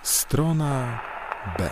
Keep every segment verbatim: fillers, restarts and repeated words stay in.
Strona B.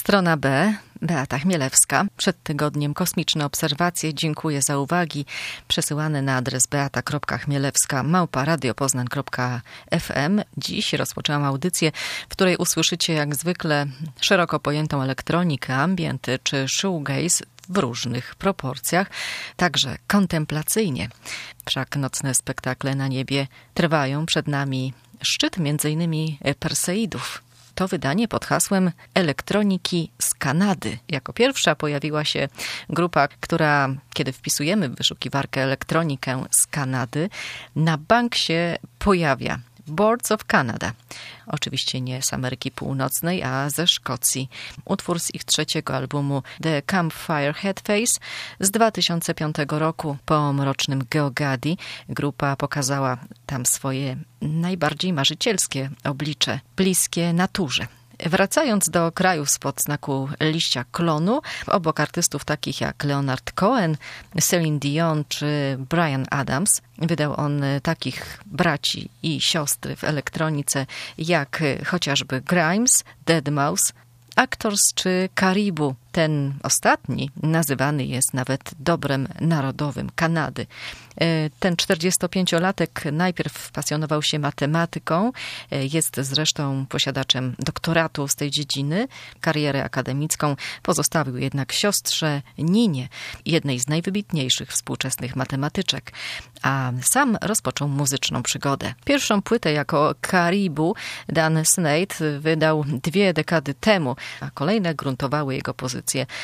Strona B. Beata Chmielewska. Przed tygodniem Kosmiczne Obserwacje. Dziękuję za uwagi przesyłane na adres beata kropka chmielewska małpa radiopoznań kropka f m. Dziś rozpoczęłam audycję, w której usłyszycie jak zwykle szeroko pojętą elektronikę, ambienty czy shoegaze w różnych proporcjach, także kontemplacyjnie. Wszak nocne spektakle na niebie trwają. Przed nami szczyt między innymi Perseidów. To wydanie pod hasłem elektroniki z Kanady. Jako pierwsza pojawiła się grupa, która, kiedy wpisujemy w wyszukiwarkę elektronikę z Kanady, na bank się pojawia. Boards of Canada. Oczywiście nie z Ameryki Północnej, a ze Szkocji. Utwór z ich trzeciego albumu The Campfire Headface z dwa tysiące piątego roku. Po mrocznym Geogadi grupa pokazała tam swoje najbardziej marzycielskie oblicze, bliskie naturze. Wracając do krajów spod znaku liścia klonu, obok artystów takich jak Leonard Cohen, Celine Dion czy Bryan Adams, wydał on takich braci i siostry w elektronice jak chociażby Grimes, deadmau five, Actors czy Caribou. Ten ostatni nazywany jest nawet dobrem narodowym Kanady. Ten czterdziestopięciolatek najpierw pasjonował się matematyką, jest zresztą posiadaczem doktoratu z tej dziedziny. Karierę akademicką pozostawił jednak siostrze Ninie, jednej z najwybitniejszych współczesnych matematyczek, a sam rozpoczął muzyczną przygodę. Pierwszą płytę jako Caribou Dan Snade wydał dwie dekady temu, a kolejne gruntowały jego pozycję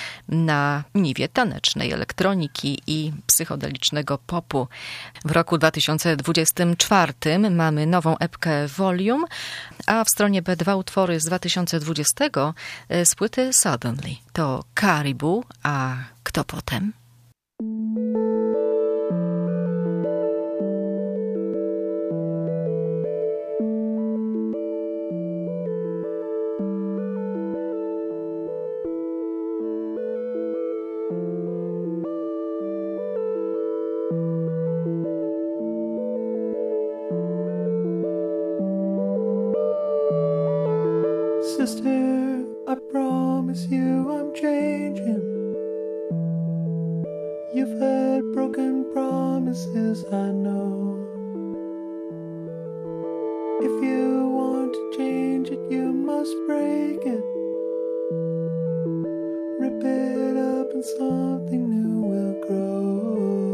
na niwie tanecznej elektroniki i psychodelicznego popu. W roku dwa tysiące dwudziestym czwartym mamy nową epkę Volume, a w stronie B dwa utwory z dwa tysiące dwudziestego z płyty Suddenly. To Caribou, a kto potem? Sister, I promise you I'm changing. You've had broken promises, I know. If you want to change it, you must break it. Rip it up and something new will grow.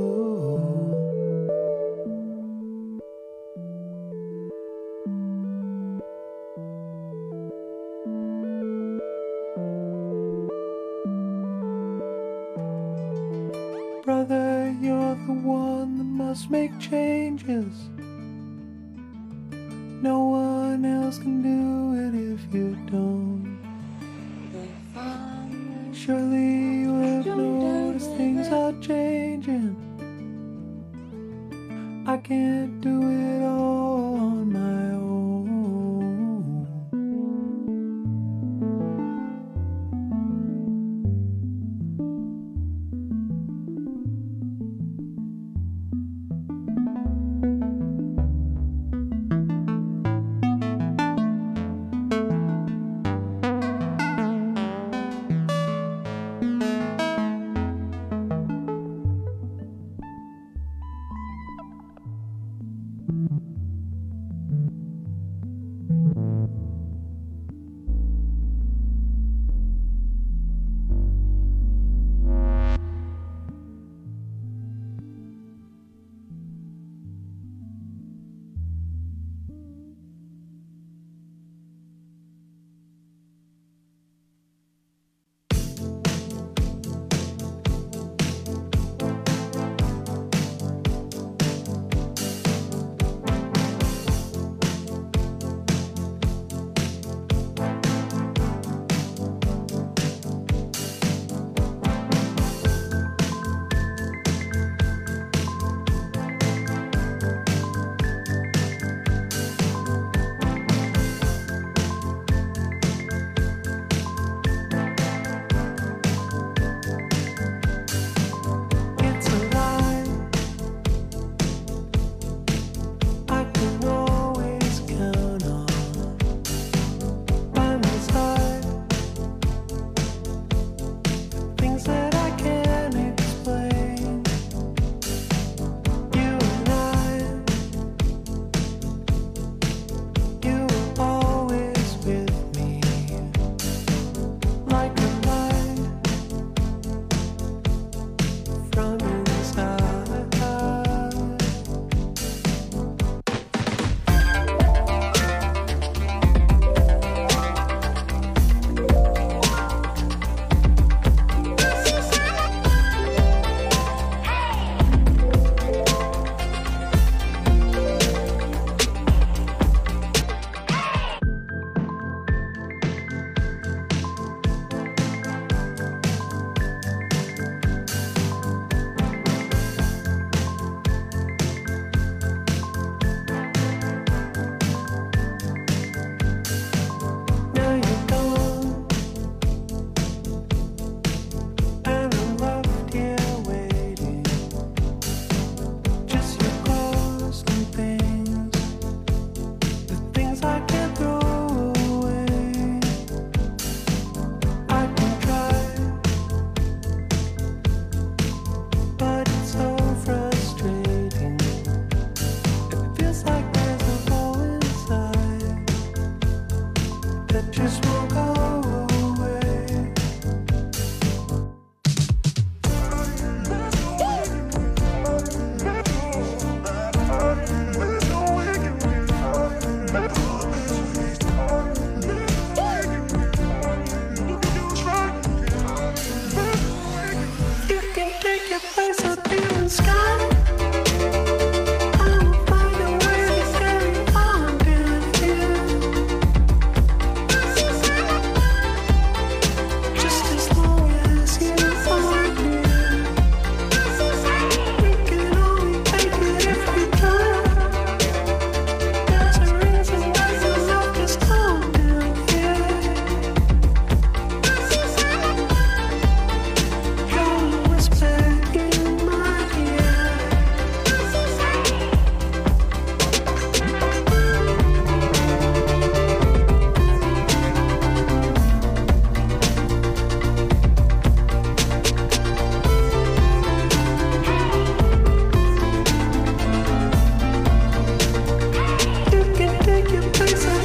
Brother, you're the one that must make changes. No one else can do it if you don't. Surely you have noticed things are changing. I can't do it all on my own.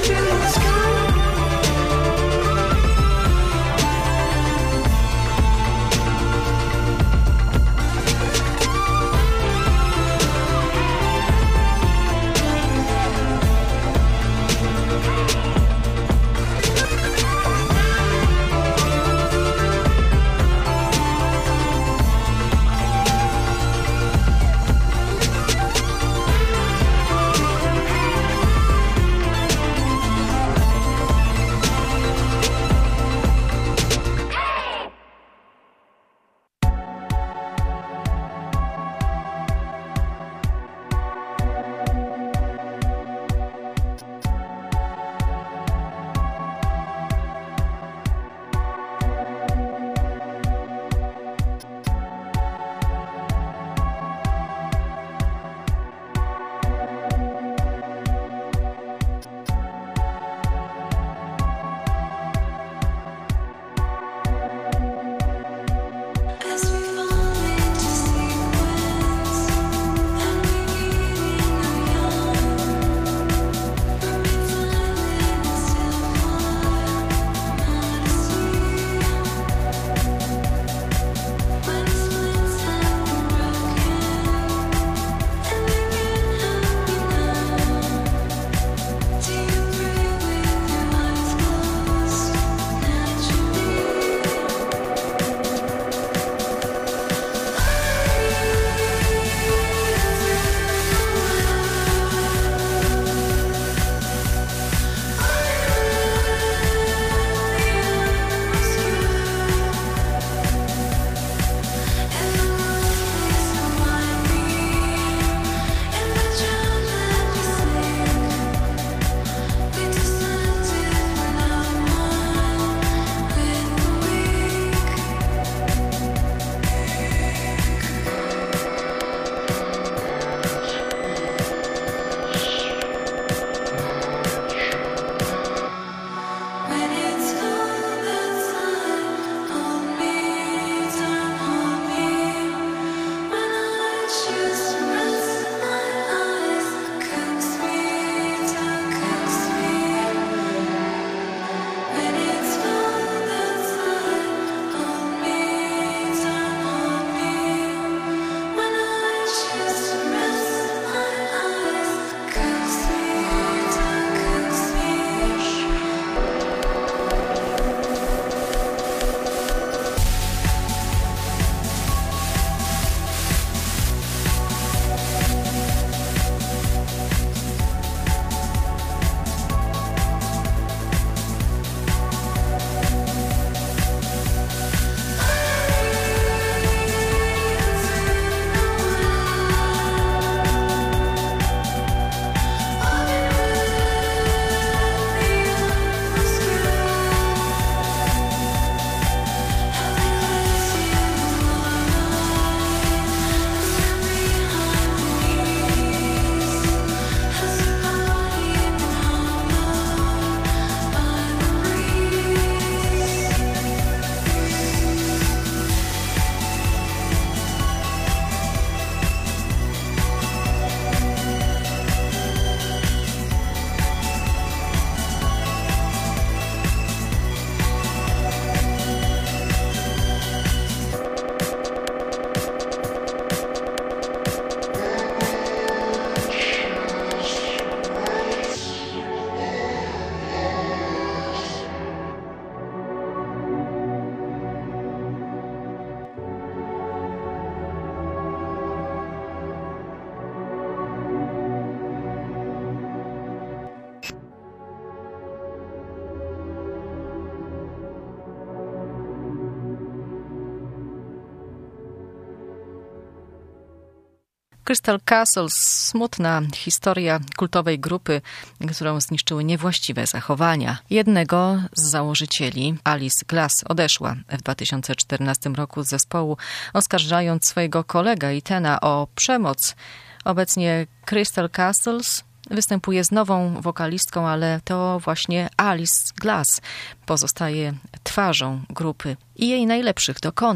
Crystal Castles, smutna historia kultowej grupy, którą zniszczyły niewłaściwe zachowania. Jednego z założycieli, Alice Glass, odeszła w dwa tysiące czternastym roku z zespołu, oskarżając swojego kolegę Ethana o przemoc. Obecnie Crystal Castles występuje z nową wokalistką, ale to właśnie Alice Glass pozostaje twarzą grupy i jej najlepszych dokonań.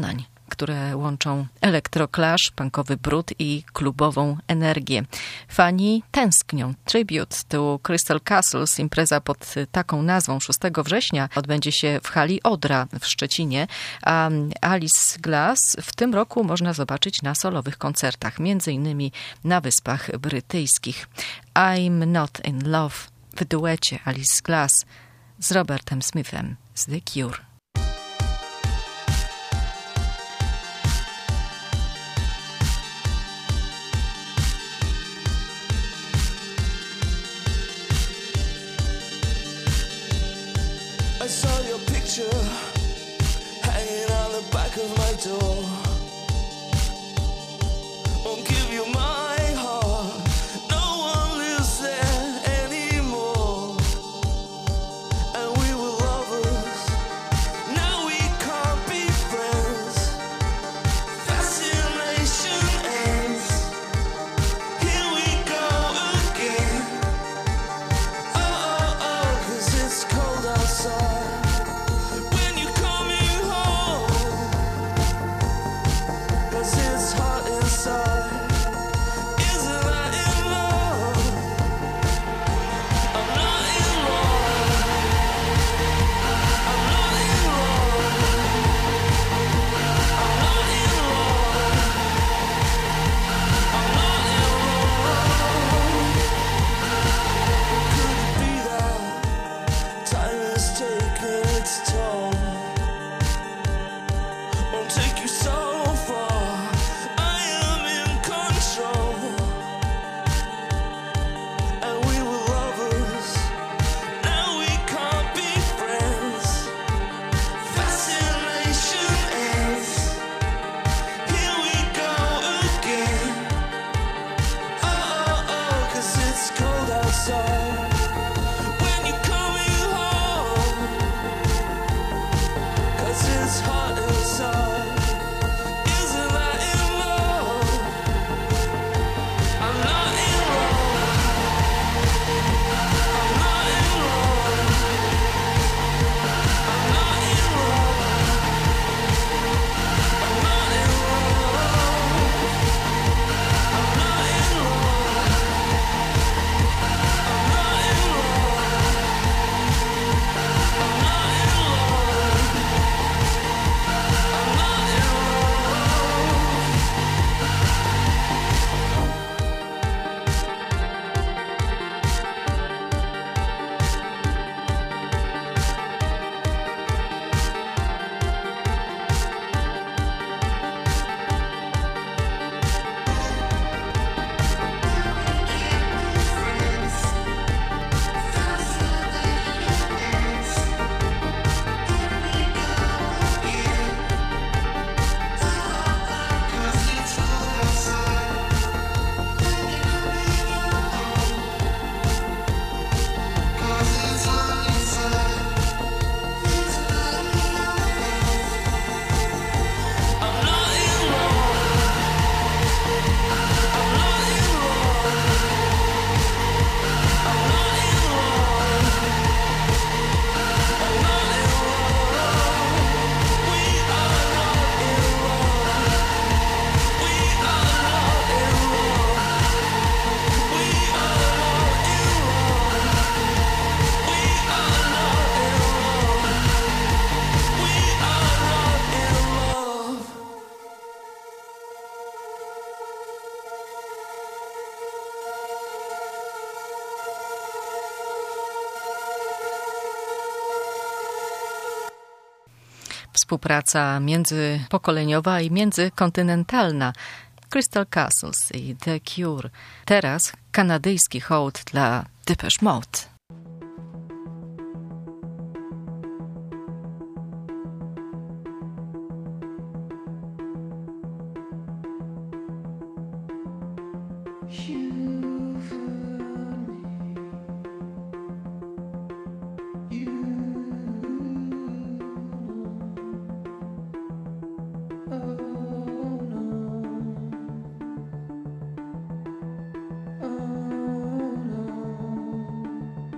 które łączą elektroklasz, punkowy brud i klubową energię. Fani tęsknią. Tribute to Crystal Castles, impreza pod taką nazwą szóstego września odbędzie się w hali Odra w Szczecinie, a Alice Glass w tym roku można zobaczyć na solowych koncertach, między innymi na Wyspach Brytyjskich. I'm Not in Love w duecie Alice Glass z Robertem Smithem z The Cure. I saw your picture hanging on the back of my door. Won't give you my heart. No one lives there anymore. And we were lovers. Now we can't be friends. Fascination ends. Here we go again. Oh, oh, oh, 'cause it's cold outside. Współpraca międzypokoleniowa i międzykontynentalna. Crystal Castles i The Cure. Teraz kanadyjski hołd dla Depeche Mode. Oh no.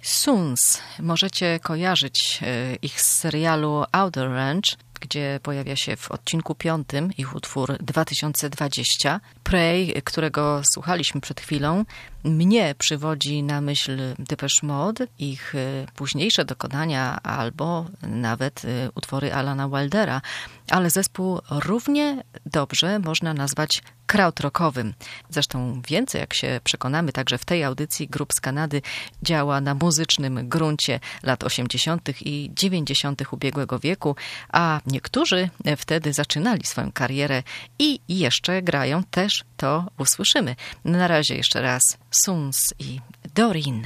Soons. Możecie kojarzyć ich z serialu Outer Range, gdzie pojawia się w odcinku piątym ich utwór dwa tysiące dwadzieścia. Prey, którego słuchaliśmy przed chwilą, mnie przywodzi na myśl Depeche Mode, ich późniejsze dokonania albo nawet utwory Alana Wildera, ale zespół równie dobrze można nazwać krautrockowym. Zresztą więcej, jak się przekonamy, także w tej audycji grup z Kanady działa na muzycznym gruncie lat osiemdziesiątych i dziewięćdziesiątych ubiegłego wieku, a niektórzy wtedy zaczynali swoją karierę i jeszcze grają, też to usłyszymy. Na razie jeszcze raz Soons i Doreen.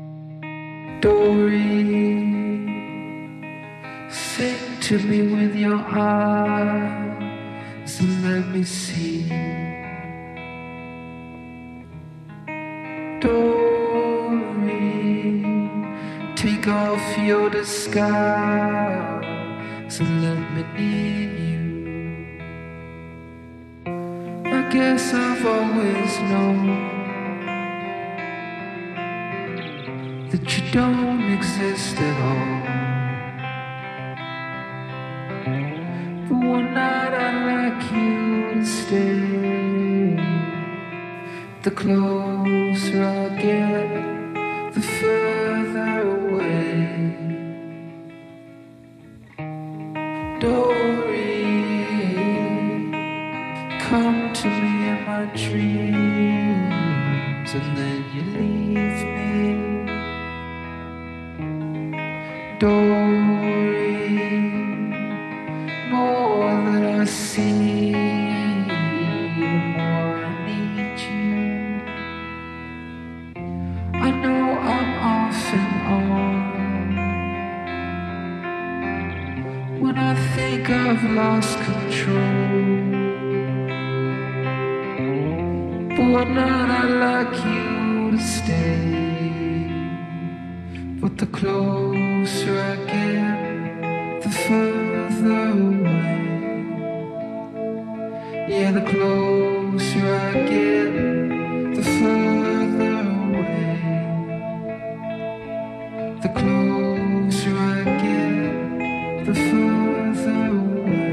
Doreen, sing to me with your eyes and let me see. Doreen, take off your disguise and let me near you. I guess I've always known that you don't exist at all. But one night I'd like you to stay. The closer I get, the further away. Doreen, come to me in my dreams and then you leave me. Doreen, more that I see, the more I need you. I know I'm off and on when I think I've lost control. But one night I'd like you to stay. But the closer I get, the further away. Yeah, the closer I get, the further away. The closer I get, the further away.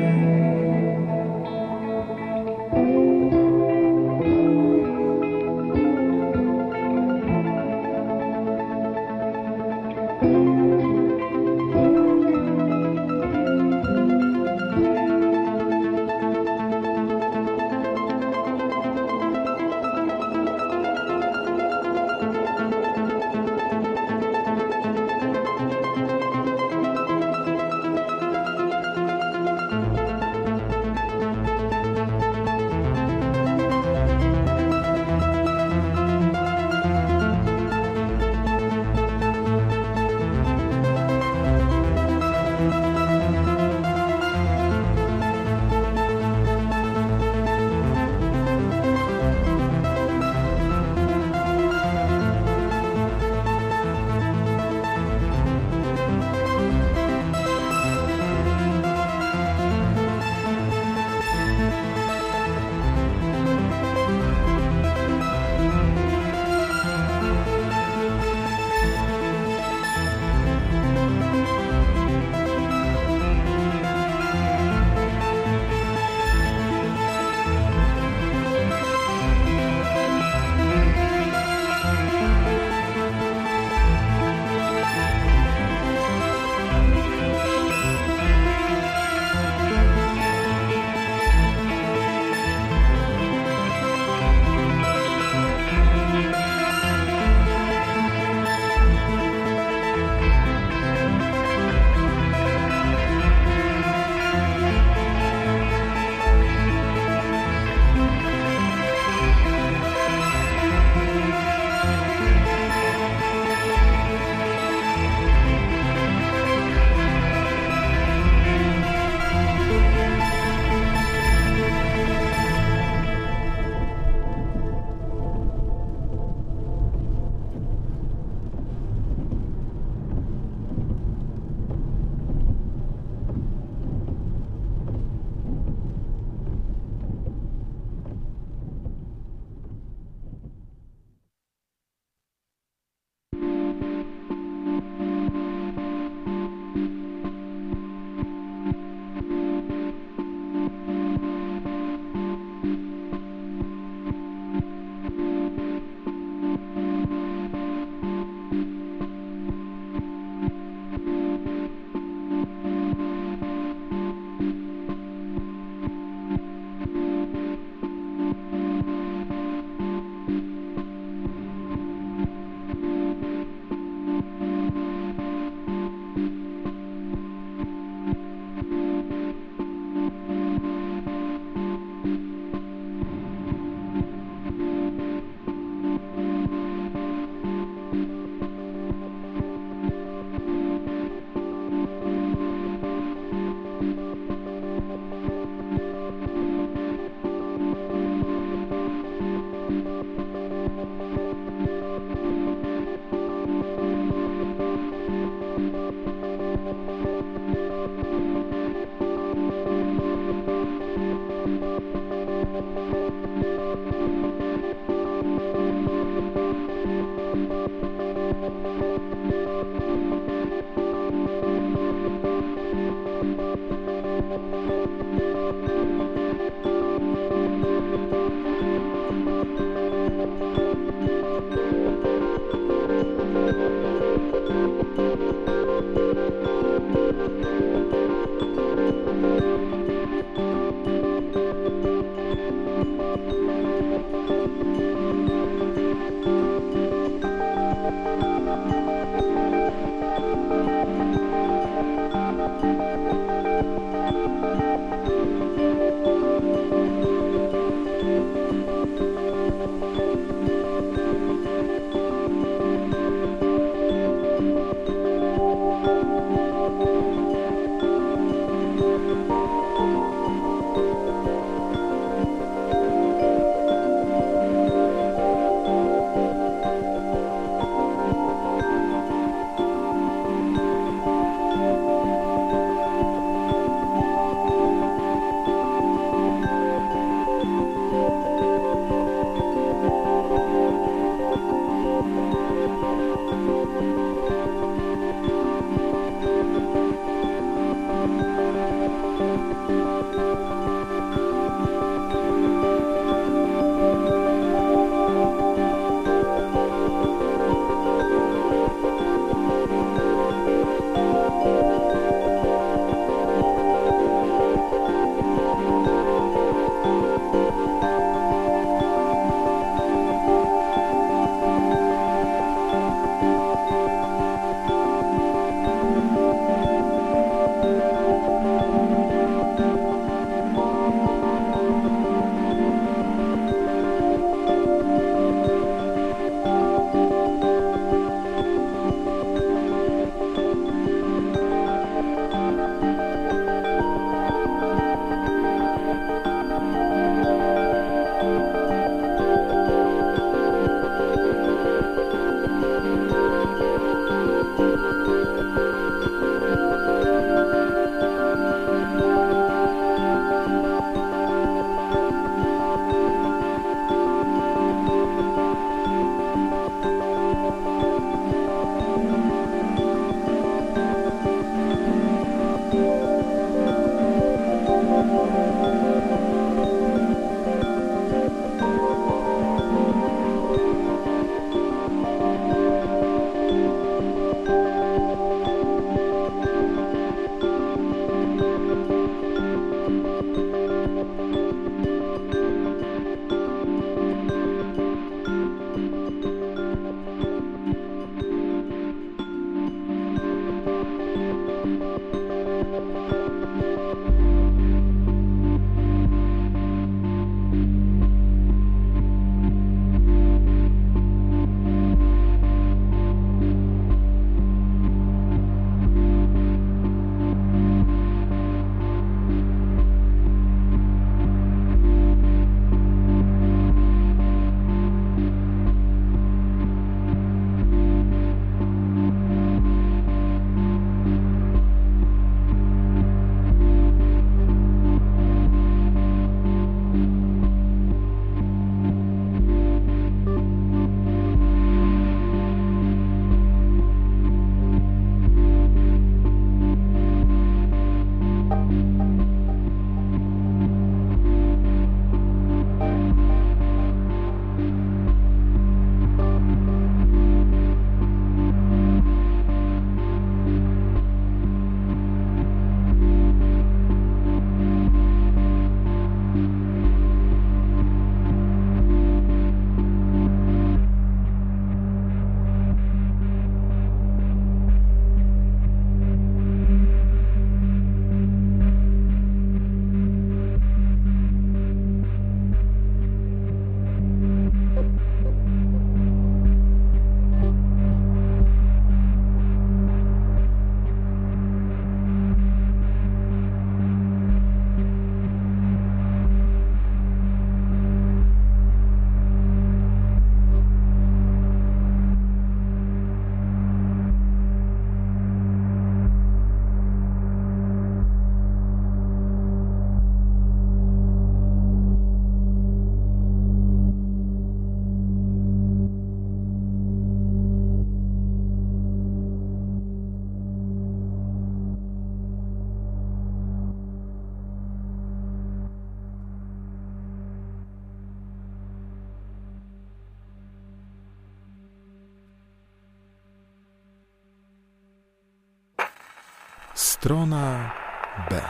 Strona B.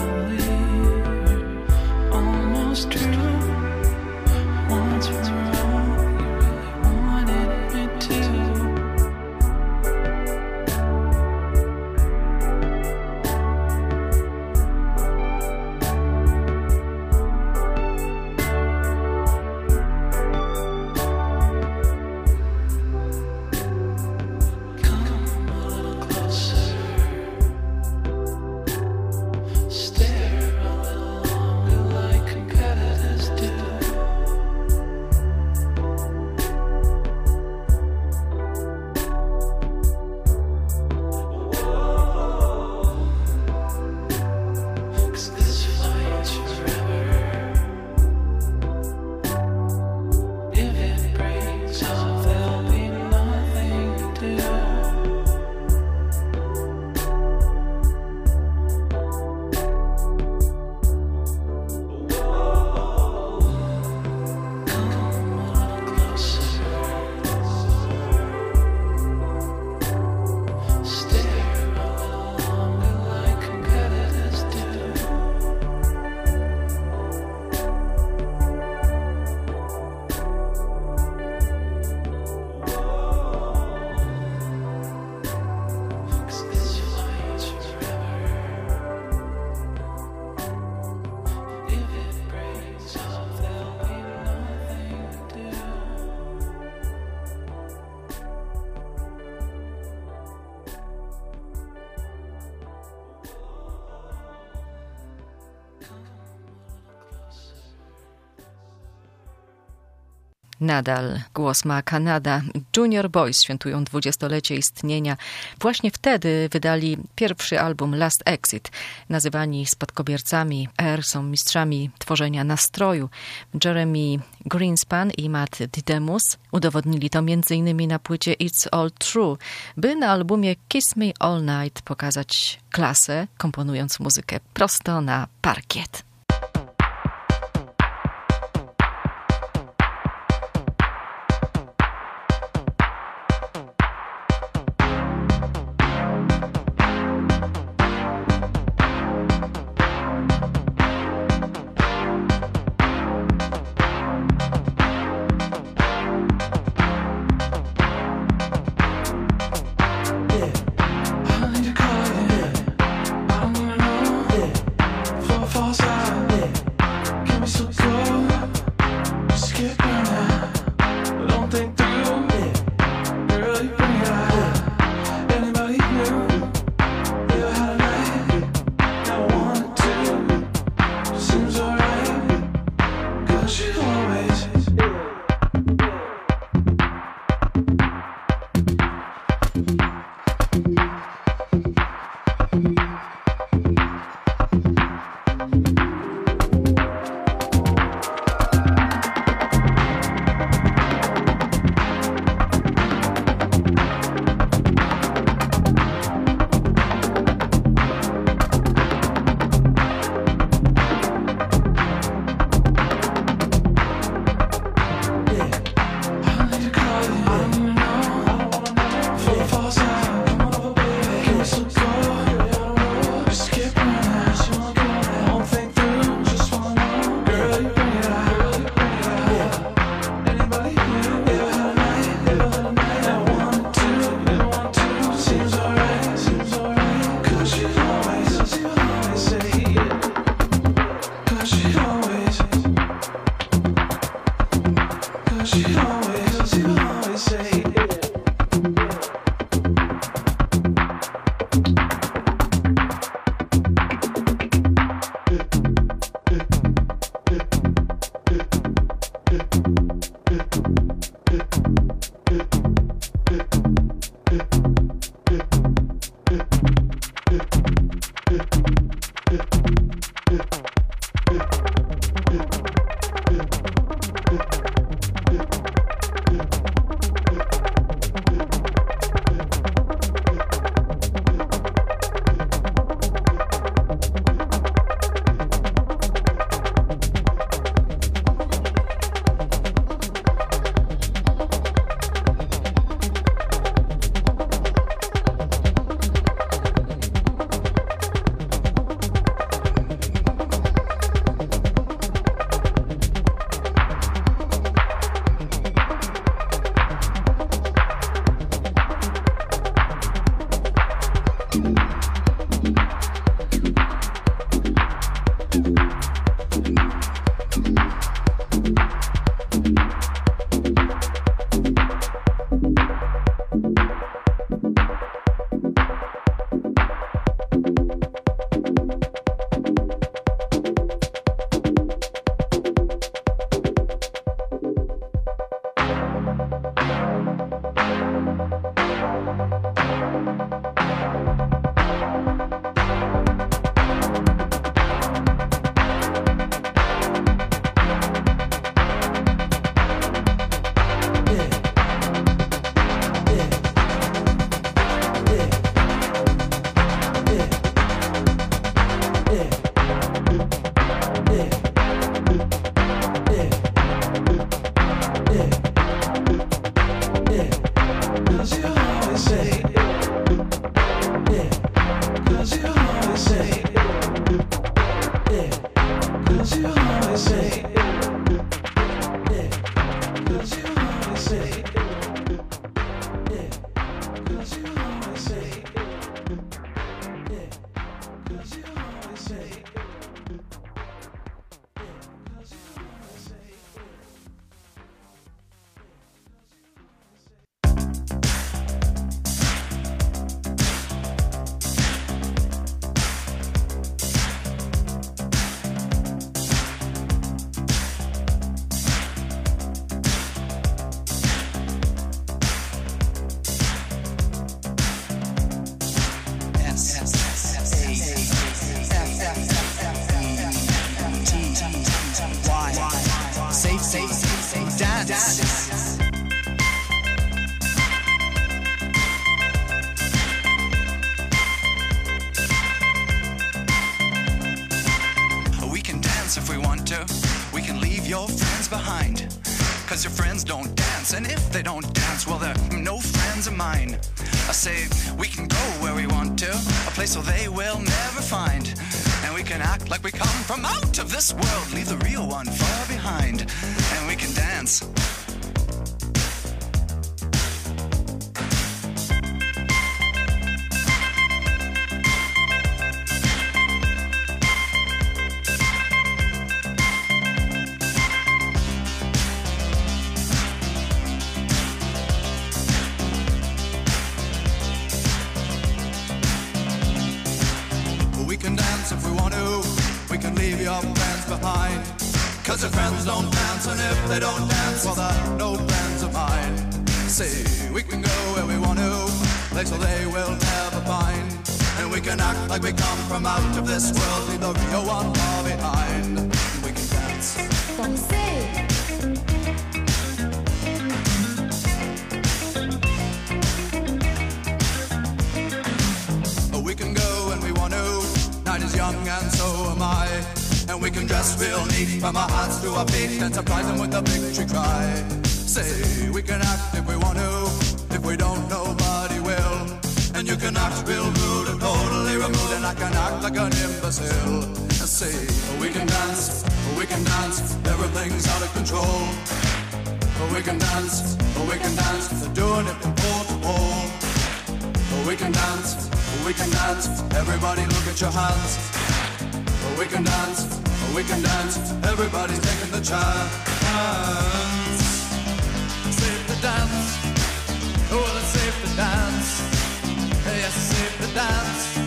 True. Once for all. Nadal głos ma Kanada. Junior Boys świętują dwudziestolecie istnienia. Właśnie wtedy wydali pierwszy album Last Exit. Nazywani spadkobiercami Air są mistrzami tworzenia nastroju. Jeremy Greenspan i Matt Didemus udowodnili to między innymi na płycie It's All True, by na albumie Kiss Me All Night pokazać klasę, komponując muzykę prosto na parkiet. we can leave your friends behind. Cause your friends don't dance, and if they don't dance, well, they're no friends of mine. I say, we can go where we want to, a place where they will never find. And we can act like we come from out of this world, leave the real one far behind. And we can dance. If we want to, we can leave your friends behind. Cause your friends don't dance, and if they don't dance, well, they're no friends of mine. See, we can go where we want to, place where they will never find. And we can act like we come from out of this world, leave the real one far behind. And we can dance. Danser. We can go when we want to. Night is young and so am I. And we can dress real neat from our hands to our feet and surprise them with a victory cry. Say, we can act if we want to. If we don't, nobody will. And you can act real rude and totally removed, and I can act like an imbecile. And say, we can dance, we can dance, everything's out of control. We can dance, we can dance, they're doing it from pole to pole. We can dance, we can dance, everybody look at your hands. We can dance, we can dance, everybody's taking the chance. Safe to dance, oh, it's safe to dance. Yes, it's safe to dance.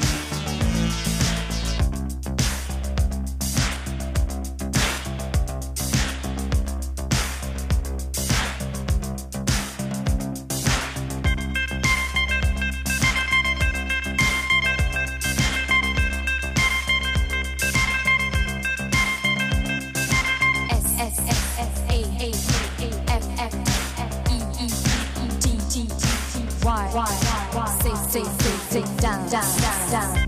Say, say, say, say, down, down, down, down.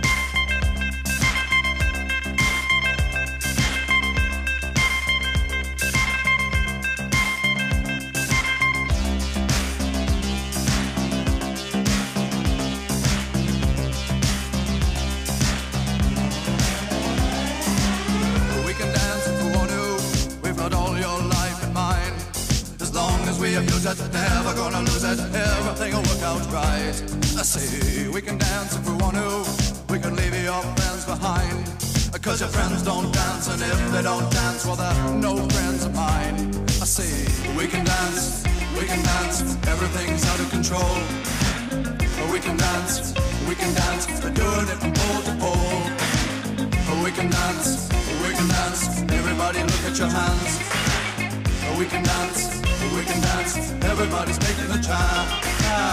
We can dance if we want to. We've got all your life in mind. As long as we abuse it, never gonna lose it. Everything will work out right. I say, we can dance if we want to. We can leave your friends behind. Cause your friends don't dance, and if they don't dance, well, they're no friends of mine. I say, we can dance, we can dance, everything's out of control. We can dance, we can dance, they're doing it from pole to pole. We can dance, we can dance, everybody look at your hands. We can dance, we can dance, everybody's taking the chance.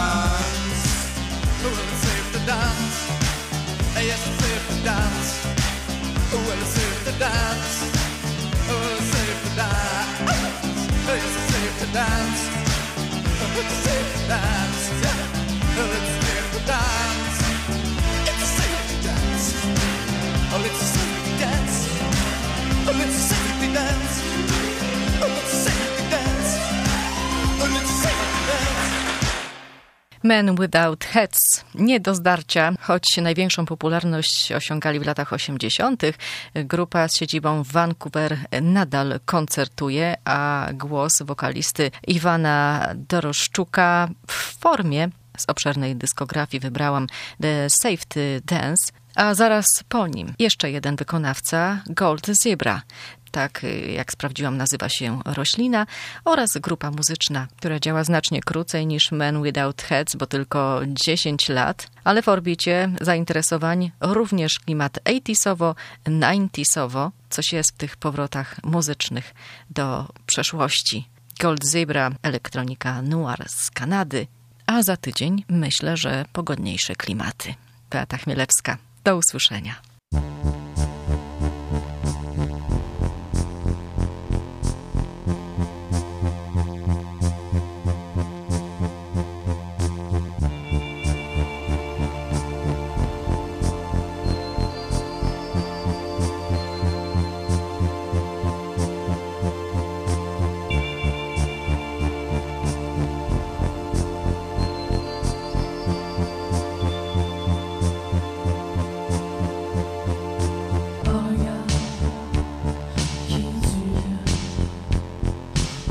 Well, it's safe to dance, yes, it's safe to dance. Well, it's safe to dance, oh, it's safe to dance. Yes, it's safe to dance, it's safe to dance. Well, it's safe to dance, it's safe to dance. Oh, it's safe to dance, oh, it's safe to dance. Oh, it's safe to dance, oh, it's safe to dance. Men Without Heads, nie do zdarcia, choć największą popularność osiągali w latach osiemdziesiątych. Grupa z siedzibą w Vancouver nadal koncertuje, a głos wokalisty Iwana Doroszczuka w formie z obszernej dyskografii wybrałam The Safety Dance, a zaraz po nim jeszcze jeden wykonawca, Gold Zebra. Tak jak sprawdziłam, nazywa się roślina, oraz grupa muzyczna, która działa znacznie krócej niż Men Without Heads, bo tylko dziesięć lat, ale w orbicie zainteresowań również klimat osiemdziesiątowo, dziewięćdziesiątowo, coś jest w tych powrotach muzycznych do przeszłości. Gold Zebra, elektronika noir z Kanady, a za tydzień myślę, że pogodniejsze klimaty. Beata Chmielewska, do usłyszenia.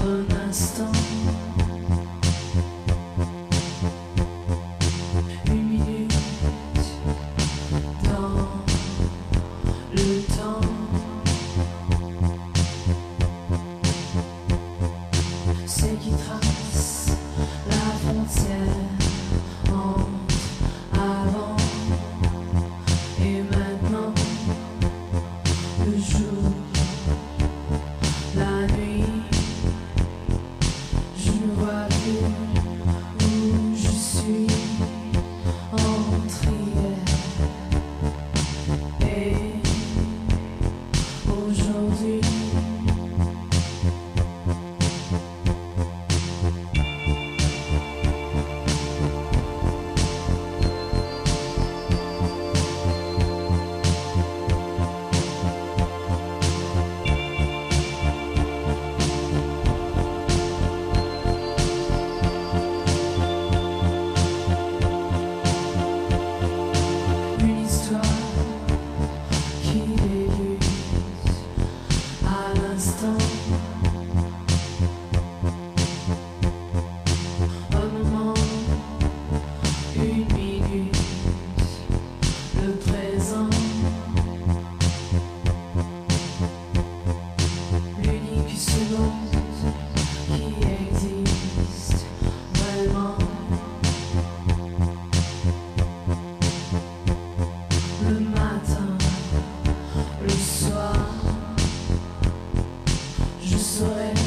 un instant, une minute dans le temps. C'est qui trace la frontière entre avant et maintenant, le jour, la nuit. Je ne vois plus où je suis entrée et aujourd'hui. Une histoire qui débute à l'instant. Un moment, une minute, le présent. L'unique seconde qui existe vraiment. Le matin, le soir, je saurais